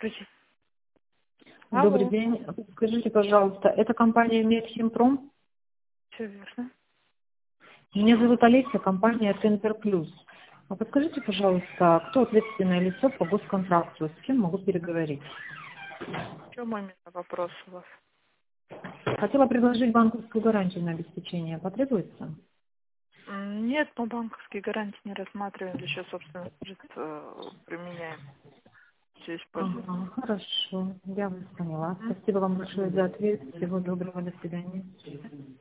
Здравствуйте. Добрый Алло. день. Скажите, пожалуйста, это компания Медхимпром? Все верно. Меня зовут Олеся, компания Центр Плюс. А подскажите, пожалуйста, кто ответственное лицо по госконтракту? С кем могу переговорить? В чем именно вопрос у вас? Хотела предложить банковскую гарантию на обеспечение. Потребуется? Нет, мы банковские гарантии не рассматриваем, за счет собственных средств применяем. Все используем. Ага, хорошо. Я вас поняла. Мгм. Спасибо вам большое за ответ. Всего доброго. До свидания.